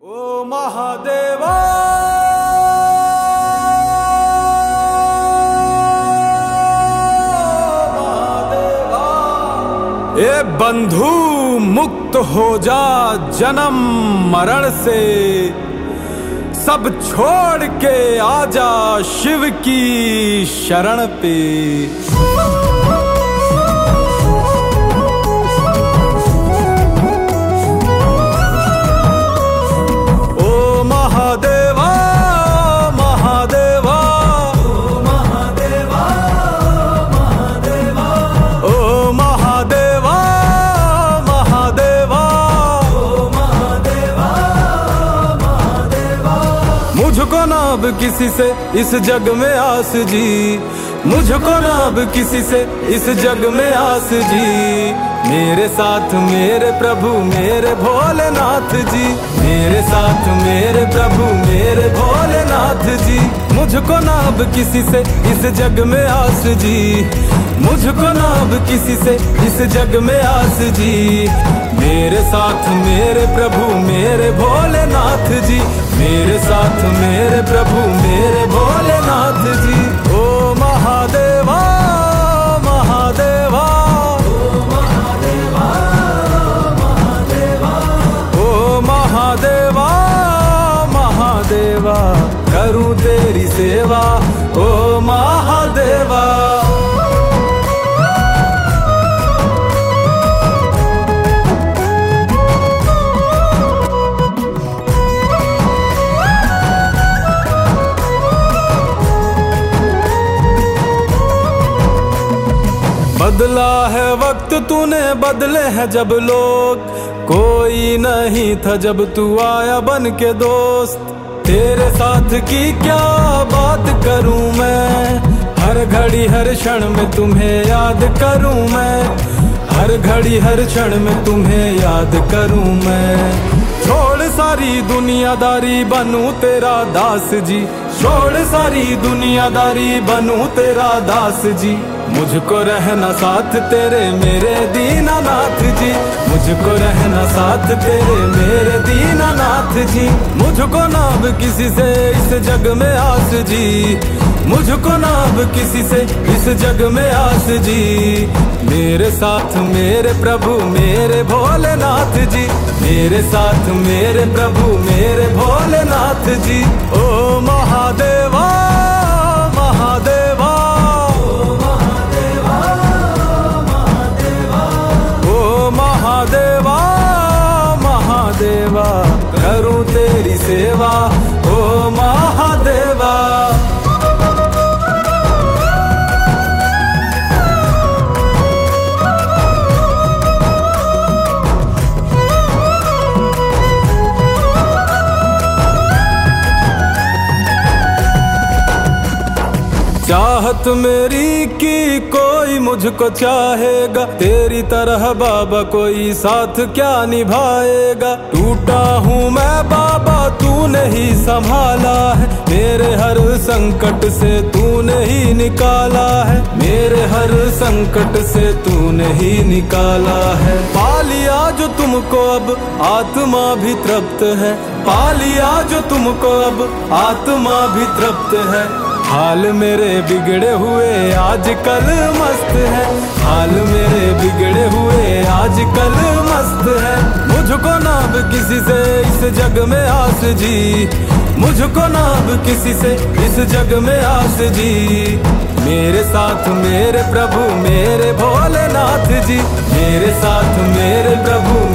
ओ महादेवा ए बंधु मुक्त हो जा जन्म मरण से, सब छोड़ के आजा शिव की शरण पे। ओ महादेवा महादेवा ओ महादेवा महादेवा ओ महादेवा महादेवा ओ महादेवा महादेवा। मुझको ना अब किसी से इस जग में आस जी, मुझको ना अब किसी से इस जग में आस जी। मेरे साथ मेरे प्रभु मेरे भोलेनाथ जी, मेरे साथ मेरे प्रभु मेरे भोलेनाथ जी। मुझको ना अब किसी से इस जग में आस जी, मुझको ना अब किसी से इस जग में आस जी। मेरे साथ मेरे प्रभु मेरे भोलेनाथ जी, मेरे साथ मेरे प्रभु मेरे भोलेनाथ जी। ओ महादेवा महादेवा ओ महादेवा महादेवा ओ महादेवा महादेवा। करूं तेरी सेवा ओ महादेवा। बदला है वक्त तूने बदले हैं जब लोग, कोई नहीं था जब तू आया बन के दोस्त। तेरे साथ की क्या बात करूं मैं, हर घड़ी हर क्षण में तुम्हें याद करूं मैं, हर घड़ी हर क्षण में तुम्हें याद करूं मैं। छोड़ सारी दुनियादारी बनूं तेरा दास जी, छोड़ सारी दुनियादारी बनूं तेरा दास जी। मुझको रहना साथ तेरे मेरे दीनानाथ जी, मुझको रहना साथ तेरे मेरे दीनानाथ जी। मुझको ना अब किसी से इस जग में आस जी, मुझको ना अब किसी से इस जग में आस जी। मेरे साथ मेरे प्रभु मेरे भोलेनाथ जी, मेरे साथ मेरे प्रभु मेरे भोलेनाथ जी। ओ महादेवा महादेवा ओ महादेवा महादेवा ओ महादेवा महादेवा। करूं तेरी सेवा ओ महादेवा। चाहत मेरी की कोई मुझको चाहेगा, तेरी तरह बाबा कोई साथ क्या निभाएगा। टूटा हूँ मैं बाबा तूने ही संभाला है, मेरे हर संकट से तूने ही निकाला है, मेरे हर संकट से तूने ही निकाला है। पा लिया जो तुमको अब आत्मा भी तृप्त है, पा लिया जो तुमको अब आत्मा भी तृप्त है। हाल मेरे बिगड़े हुए आजकल मस्त है, हाल मेरे बिगड़े हुए आजकल मस्त है। मुझको ना अब किसी से इस जग में आस जी, मुझको ना अब किसी से इस जग में आस जी। मेरे साथ मेरे प्रभु मेरे भोलेनाथ जी, मेरे साथ मेरे प्रभु